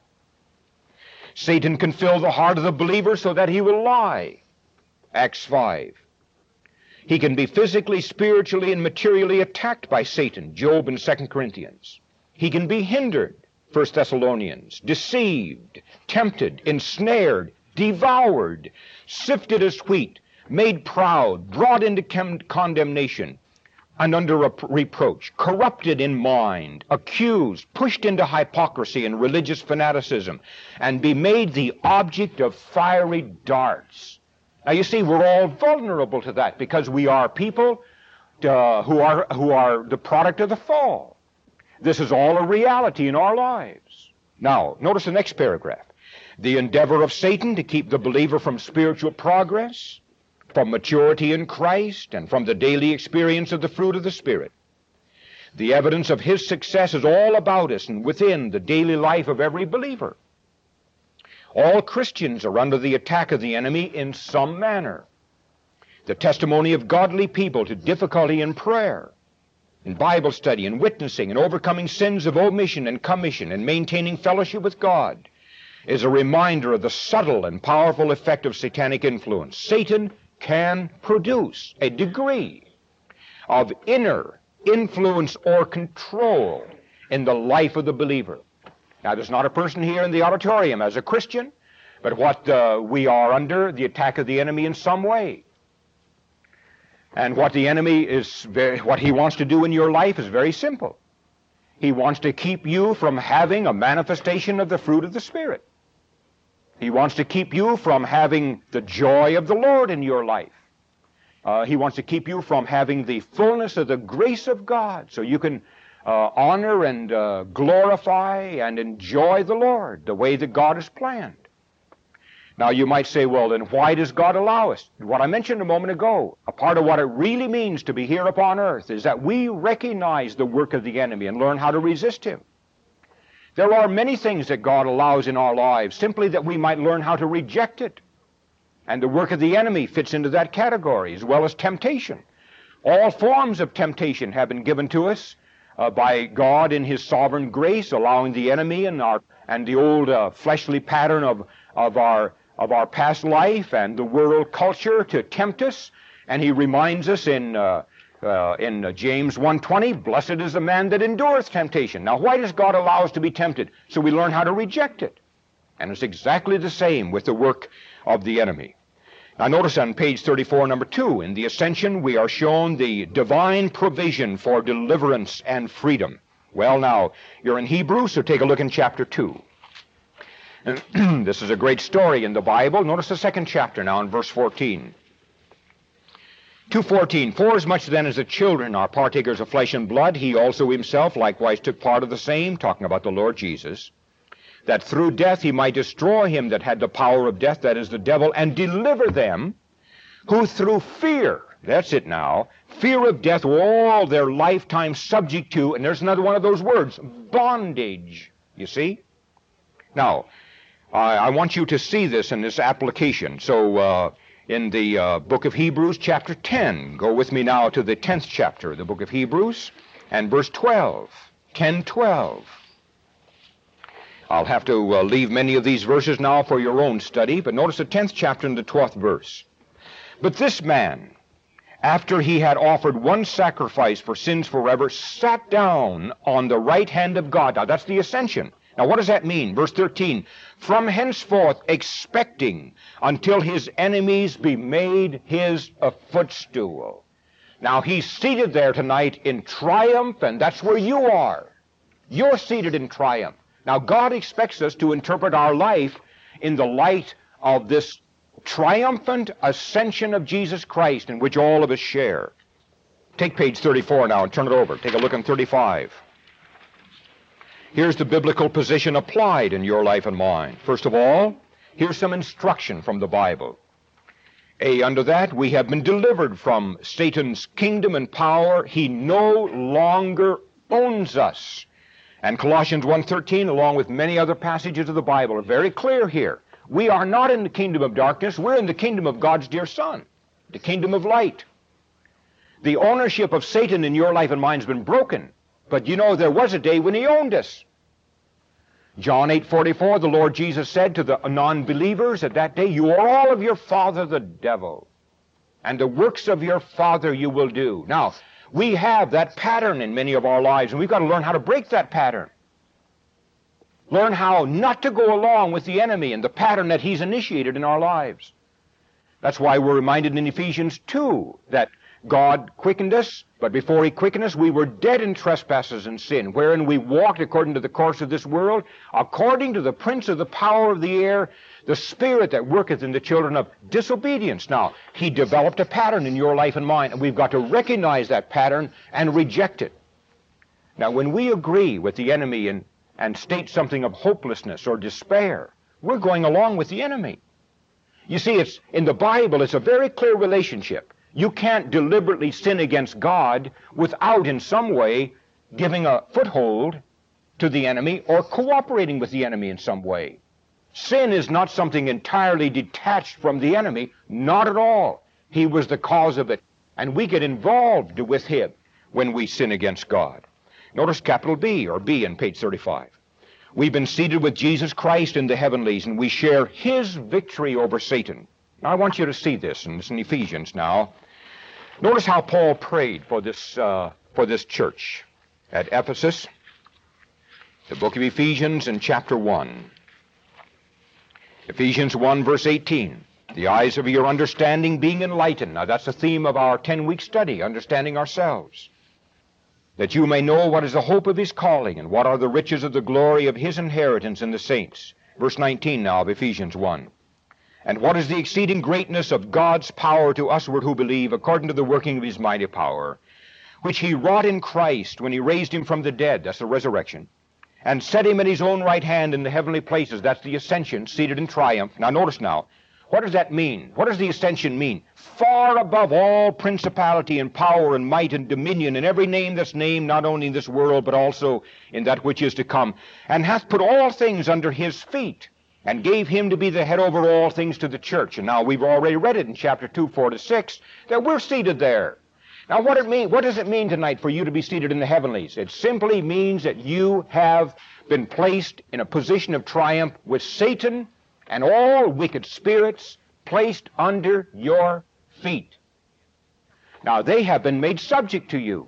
Satan can fill the heart of the believer so that he will lie. Acts 5. He can be physically, spiritually, and materially attacked by Satan. Job and 2 Corinthians. He can be hindered. 1 Thessalonians. Deceived, tempted, ensnared, devoured, sifted as wheat, made proud, brought into condemnation, and under reproach, corrupted in mind, accused, pushed into hypocrisy and religious fanaticism, and be made the object of fiery darts. Now you see, we're all vulnerable to that because we are people who are the product of the fall. This is all a reality in our lives. Now, notice the next paragraph. The endeavor of Satan to keep the believer from spiritual progress, from maturity in Christ, and from the daily experience of the fruit of the Spirit. The evidence of his success is all about us and within the daily life of every believer. All Christians are under the attack of the enemy in some manner. The testimony of godly people to difficulty in prayer, in Bible study, in witnessing, and overcoming sins of omission and commission, and maintaining fellowship with God, is a reminder of the subtle and powerful effect of satanic influence. Satan can produce a degree of inner influence or control in the life of the believer. Now, there's not a person here in the auditorium as a Christian, but what we are under the attack of the enemy in some way. And what the enemy is, what he wants to do in your life is very simple. He wants to keep you from having a manifestation of the fruit of the Spirit. He wants to keep you from having the joy of the Lord in your life. He wants to keep you from having the fullness of the grace of God so you can honor and glorify and enjoy the Lord the way that God has planned. Now you might say, well, then why does God allow us? What I mentioned a moment ago, a part of what it really means to be here upon earth is that we recognize the work of the enemy and learn how to resist him. There are many things that God allows in our lives simply that we might learn how to reject it. And the work of the enemy fits into that category, as well as temptation. All forms of temptation have been given to us by God in his sovereign grace, allowing the enemy and the old fleshly pattern of our past life and the world culture to tempt us. And he reminds us in James 1:20, blessed is the man that endureth temptation. Now, why does God allow us to be tempted? So we learn how to reject it. And it's exactly the same with the work of the enemy. Now, notice on page 34, number 2, in the Ascension, we are shown the divine provision for deliverance and freedom. Well, now, you're in Hebrews, so take a look in chapter 2. This is a great story in the Bible. Notice the second chapter now in verse 14. 2:14, forasmuch then as the children are partakers of flesh and blood, he also himself likewise took part of the same, talking about the Lord Jesus, that through death he might destroy him that had the power of death, that is the devil, and deliver them who through fear, that's it now, fear of death were all their lifetime subject to, and there's another one of those words, bondage, you see? Now, I want you to see this in this application. So in the book of Hebrews, chapter 10, go with me now to the 10th chapter of the book of Hebrews, and verse 12, 10:12. I'll have to leave many of these verses now for your own study, but notice the 10th chapter and the 12th verse. But this man, after he had offered one sacrifice for sins forever, sat down on the right hand of God. Now that's the ascension. Now what does that mean? Verse 13, from henceforth expecting until his enemies be made his a footstool. Now he's seated there tonight in triumph, and that's where you are. You're seated in triumph. Now God expects us to interpret our life in the light of this triumphant ascension of Jesus Christ, in which all of us share. Take page 34 now and turn it over. Take a look in 35. Here's the biblical position applied in your life and mine. First of all, here's some instruction from the Bible. Under that, we have been delivered from Satan's kingdom and power. He no longer owns us. And Colossians 1:13, along with many other passages of the Bible, are very clear here. We are not in the kingdom of darkness. We're in the kingdom of God's dear Son, the kingdom of light. The ownership of Satan in your life and mine has been broken. But you know, there was a day when he owned us. John 8:44, the Lord Jesus said to the non-believers at that day, you are all of your father the devil, and the works of your father you will do. Now, we have that pattern in many of our lives, and we've got to learn how to break that pattern. Learn how not to go along with the enemy and the pattern that he's initiated in our lives. That's why we're reminded in Ephesians 2 that God quickened us, but before he quickened us, we were dead in trespasses and sin, wherein we walked according to the course of this world, according to the prince of the power of the air, the spirit that worketh in the children of disobedience. Now, he developed a pattern in your life and mine, and we've got to recognize that pattern and reject it. Now, when we agree with the enemy and state something of hopelessness or despair, we're going along with the enemy. You see, it's in the Bible, it's a very clear relationship. You can't deliberately sin against God without in some way giving a foothold to the enemy or cooperating with the enemy in some way. Sin is not something entirely detached from the enemy, not at all. He was the cause of it, and we get involved with him when we sin against God. Notice capital B, or B in page 35. We've been seated with Jesus Christ in the heavenlies, and we share his victory over Satan. Now, I want you to see this, and it's in Ephesians now. Notice how Paul prayed for this church at Ephesus. The book of Ephesians in chapter 1. Ephesians 1, verse 18. The eyes of your understanding being enlightened. Now, that's the theme of our 10-week study, understanding ourselves. That you may know what is the hope of his calling, and what are the riches of the glory of his inheritance in the saints. Verse 19 now of Ephesians 1. And what is the exceeding greatness of God's power to usward who believe, according to the working of his mighty power, which he wrought in Christ when he raised him from the dead, that's the resurrection, and set him at his own right hand in the heavenly places, that's the ascension, seated in triumph. Now notice now, what does that mean? What does the ascension mean? Far above all principality and power and might and dominion and every name that's named, not only in this world, but also in that which is to come, and hath put all things under his feet, and gave him to be the head over all things to the church. And now we've already read it in chapter 2, 4-6, that we're seated there. Now what does it mean tonight for you to be seated in the heavenlies? It simply means that you have been placed in a position of triumph with Satan and all wicked spirits placed under your feet. Now they have been made subject to you.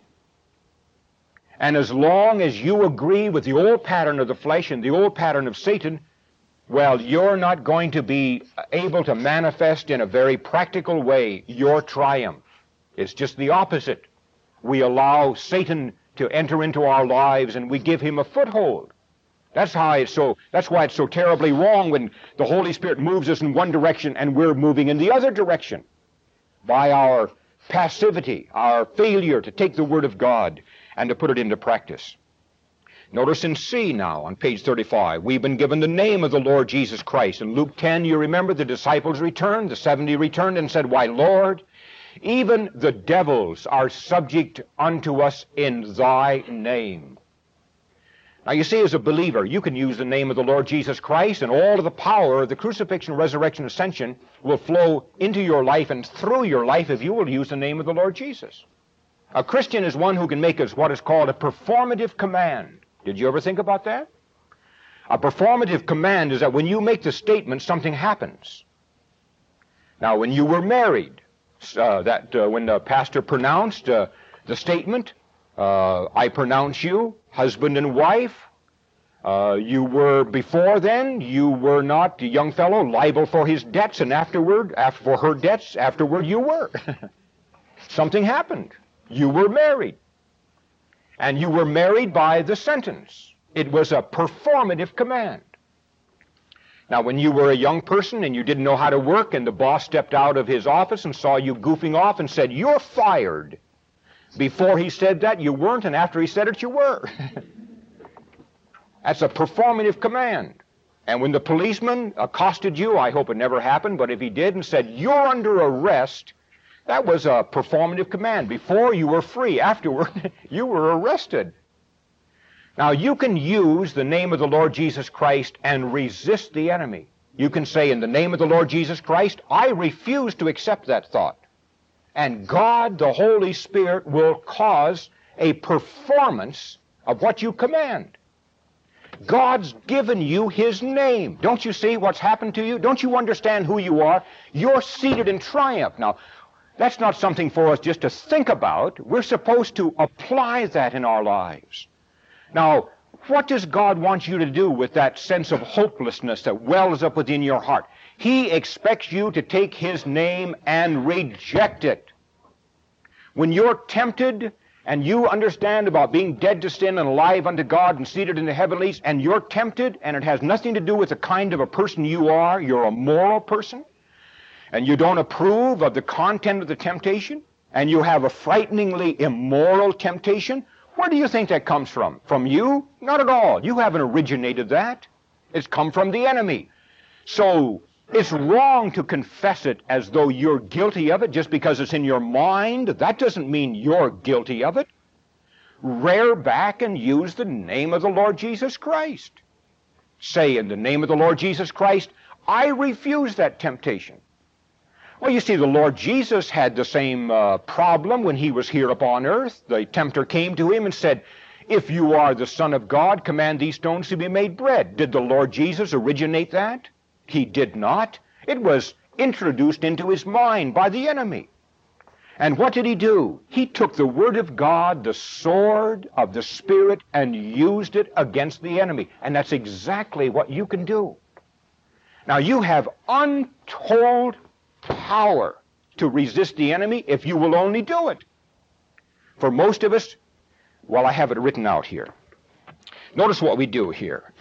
And as long as you agree with the old pattern of the flesh and the old pattern of Satan, well, you're not going to be able to manifest in a very practical way your triumph. It's just the opposite. We allow Satan to enter into our lives and we give him a foothold. That's why it's so terribly wrong when the Holy Spirit moves us in one direction and we're moving in the other direction by our passivity, our failure to take the Word of God and to put it into practice. Notice in C now on page 35, we've been given the name of the Lord Jesus Christ. In Luke 10, you remember the disciples returned, the 70 returned and said, "Why, Lord, even the devils are subject unto us in thy name." Now you see, as a believer, you can use the name of the Lord Jesus Christ, and all of the power of the crucifixion, resurrection, ascension will flow into your life and through your life if you will use the name of the Lord Jesus. A Christian is one who can make us what is called a performative command. Did you ever think about that? A performative command is that when you make the statement, something happens. Now, when you were married, when the pastor pronounced the statement, "I pronounce you husband and wife," you were before then, you were not, the young fellow, liable for his debts, and for her debts, afterward you were. Something happened. You were married. And you were married by the sentence. It was a performative command. Now, when you were a young person and you didn't know how to work, and the boss stepped out of his office and saw you goofing off and said, "You're fired." Before he said that, you weren't, and after he said it, you were. That's a performative command. And when the policeman accosted you, I hope it never happened, but if he did and said, "You're under arrest," that was a performative command. Before, you were free. Afterward, you were arrested. Now, you can use the name of the Lord Jesus Christ and resist the enemy. You can say, "In the name of the Lord Jesus Christ, I refuse to accept that thought." And God, the Holy Spirit, will cause a performance of what you command. God's given you His name. Don't you see what's happened to you? Don't you understand who you are? You're seated in triumph. Now, that's not something for us just to think about. We're supposed to apply that in our lives. Now, what does God want you to do with that sense of hopelessness that wells up within your heart? He expects you to take His name and reject it. When you're tempted and you understand about being dead to sin and alive unto God and seated in the heavenlies, and you're tempted, and it has nothing to do with the kind of a person you are, you're a moral person, and you don't approve of the content of the temptation, and you have a frighteningly immoral temptation, where do you think that comes from? From you? Not at all. You haven't originated that. It's come from the enemy. So it's wrong to confess it as though you're guilty of it just because it's in your mind. That doesn't mean you're guilty of it. Rear back and use the name of the Lord Jesus Christ. Say, "In the name of the Lord Jesus Christ, I refuse that temptation." Well, you see, the Lord Jesus had the same problem when He was here upon earth. The tempter came to Him and said, "If you are the Son of God, command these stones to be made bread." Did the Lord Jesus originate that? He did not. It was introduced into His mind by the enemy. And what did He do? He took the Word of God, the sword of the Spirit, and used it against the enemy. And that's exactly what you can do. Now, you have untold power to resist the enemy if you will only do it. For most of us, well, I have it written out here. Notice what we do here.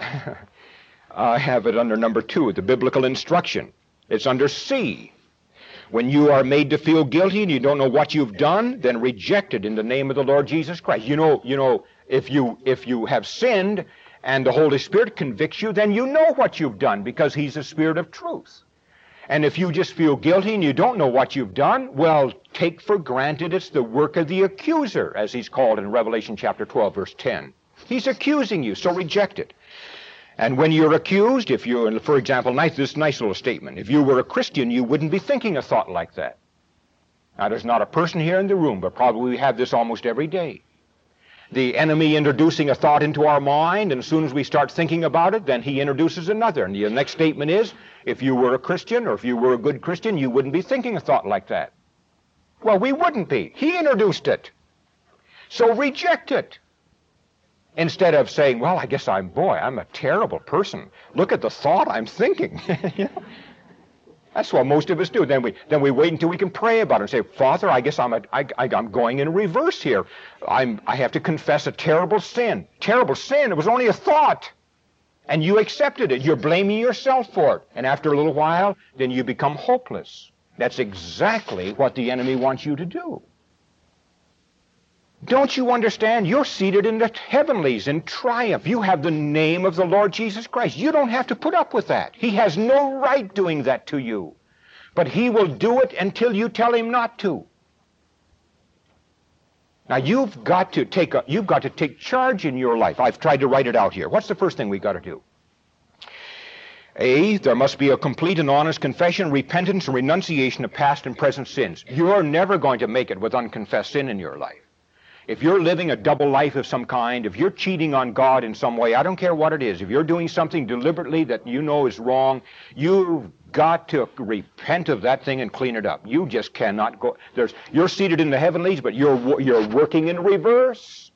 I have it under number 2, the biblical instruction. It's under C. When you are made to feel guilty and you don't know what you've done, then reject it in the name of the Lord Jesus Christ. You know, if you have sinned and the Holy Spirit convicts you, then you know what you've done because He's the Spirit of truth. And if you just feel guilty and you don't know what you've done, well, take for granted it's the work of the accuser, as he's called in Revelation chapter 12, verse 10. He's accusing you, so reject it. And when you're accused, if you, for example, this nice little statement, if you were a Christian, you wouldn't be thinking a thought like that. Now, there's not a person here in the room, but probably we have this almost every day. The enemy introducing a thought into our mind, and as soon as we start thinking about it, then he introduces another. And the next statement is, if you were a Christian, or if you were a good Christian, you wouldn't be thinking a thought like that. Well, we wouldn't be. He introduced it. So reject it. Instead of saying, well, I guess I'm a terrible person. Look at the thought I'm thinking. You know? That's what most of us do. Then we wait until we can pray about it and say, Father, I guess I'm going in reverse here. I have to confess a terrible sin. Terrible sin. It was only a thought. And you accepted it. You're blaming yourself for it. And after a little while, then you become hopeless. That's exactly what the enemy wants you to do. Don't you understand? You're seated in the heavenlies in triumph. You have the name of the Lord Jesus Christ. You don't have to put up with that. He has no right doing that to you. But he will do it until you tell him not to. Now you've got to take charge in your life. I've tried to write it out here. What's the first thing we've got to do? A, there must be a complete and honest confession, repentance, and renunciation of past and present sins. You're never going to make it with unconfessed sin in your life. If you're living a double life of some kind, if you're cheating on God in some way, I don't care what it is, if you're doing something deliberately that you know is wrong, you've got to repent of that thing and clean it up. You just cannot go. You're seated in the heavenlies, but you're working in reverse.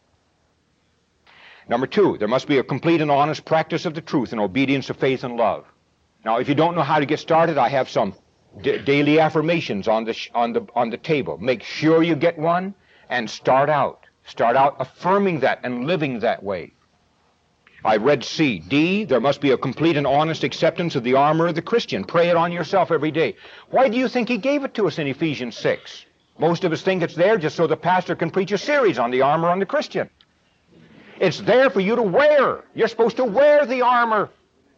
Number two, there must be a complete and honest practice of the truth and obedience of faith and love. Now, if you don't know how to get started, I have some daily affirmations on the table. Make sure you get one. And start out affirming that and living that way. I read C. D, there must be a complete and honest acceptance of the armor of the Christian. Pray it on yourself every day. Why do you think he gave it to us in Ephesians 6? Most of us think it's there just so the pastor can preach a series on the armor on the Christian. It's there for you to wear. You're supposed to wear the armor.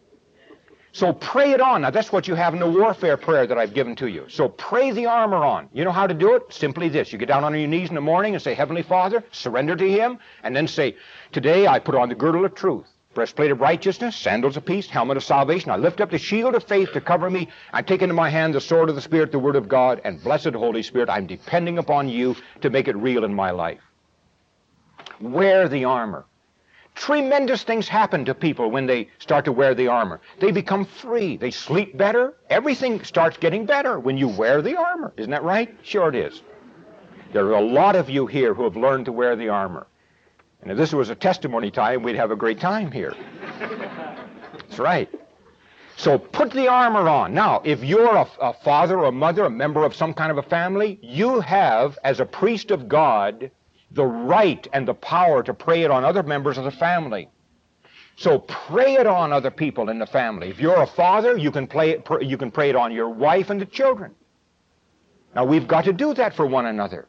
So pray it on. Now that's what you have in the warfare prayer that I've given to you. So pray the armor on. You know how to do it? Simply this. You get down on your knees in the morning and say, Heavenly Father, surrender to him, and then say, today I put on the girdle of truth, breastplate of righteousness, sandals of peace, helmet of salvation. I lift up the shield of faith to cover me. I take into my hand the sword of the Spirit, the word of God, and blessed Holy Spirit, I'm depending upon you to make it real in my life. Wear the armor. Tremendous things happen to people when they start to wear the armor. They become free. They sleep better. Everything starts getting better when you wear the armor. Isn't that right? Sure it is. There are a lot of you here who have learned to wear the armor. And if this was a testimony time, we'd have a great time here. That's right. So put the armor on. Now, if you're a father or a mother, a member of some kind of a family, you have, as a priest of God, the right and the power to pray it on other members of the family. So pray it on other people in the family. If you're a father, you can pray it on your wife and the children. Now we've got to do that for one another.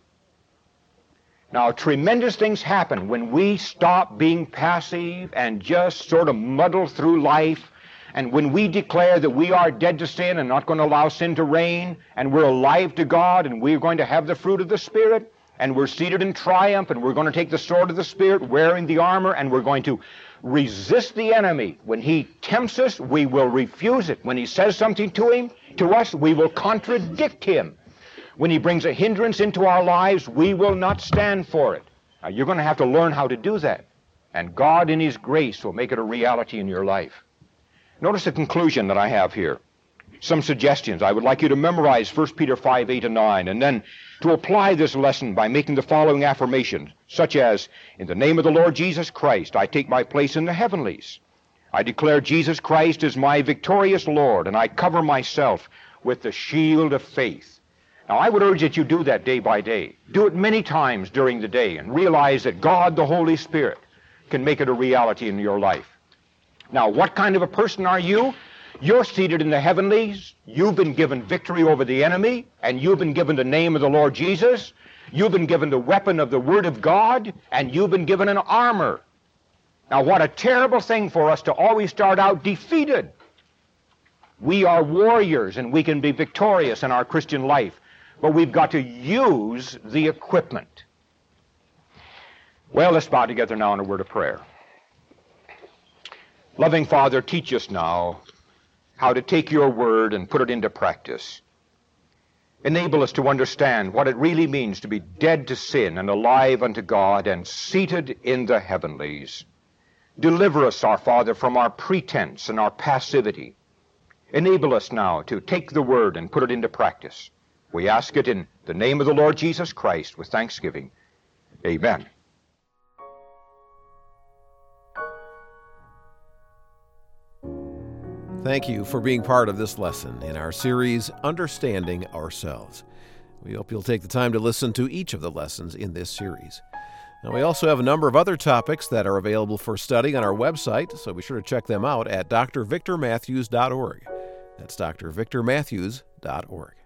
Now tremendous things happen when we stop being passive and just sort of muddle through life, and when we declare that we are dead to sin and not going to allow sin to reign, and we're alive to God, and we're going to have the fruit of the Spirit, and we're seated in triumph, and we're going to take the sword of the Spirit, wearing the armor, and we're going to resist the enemy. When he tempts us, we will refuse it. When he says something to us, we will contradict him. When he brings a hindrance into our lives, we will not stand for it. Now, you're going to have to learn how to do that, and God in his grace will make it a reality in your life. Notice the conclusion that I have here. Some suggestions. I would like you to memorize 1 Peter 5, 8, and 9, and then to apply this lesson by making the following affirmations, such as, in the name of the Lord Jesus Christ, I take my place in the heavenlies. I declare Jesus Christ is my victorious Lord, and I cover myself with the shield of faith. Now, I would urge that you do that day by day. Do it many times during the day, and realize that God, the Holy Spirit, can make it a reality in your life. Now, what kind of a person are you? You're seated in the heavenlies. You've been given victory over the enemy, and you've been given the name of the Lord Jesus. You've been given the weapon of the Word of God, and you've been given an armor. Now, what a terrible thing for us to always start out defeated. We are warriors, and we can be victorious in our Christian life, but we've got to use the equipment. Well, let's bow together now in a word of prayer. Loving Father, teach us now how to take your word and put it into practice. Enable us to understand what it really means to be dead to sin and alive unto God and seated in the heavenlies. Deliver us, our Father, from our pretense and our passivity. Enable us now to take the word and put it into practice. We ask it in the name of the Lord Jesus Christ with thanksgiving. Amen. Thank you for being part of this lesson in our series, Understanding Ourselves. We hope you'll take the time to listen to each of the lessons in this series. Now, we also have a number of other topics that are available for study on our website, so be sure to check them out at drvictormatthews.org. That's drvictormatthews.org.